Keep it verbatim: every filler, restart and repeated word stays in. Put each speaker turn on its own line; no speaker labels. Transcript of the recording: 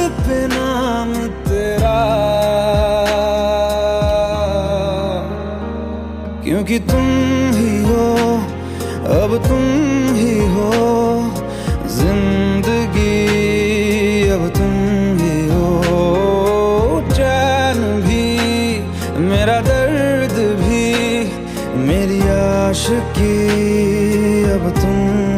पे नाम तेरा, क्योंकि तुम ही हो, अब तुम ही हो जिंदगी, अब तुम ही हो चैन भी, मेरा दर्द भी, मेरी आशिकी अब तुम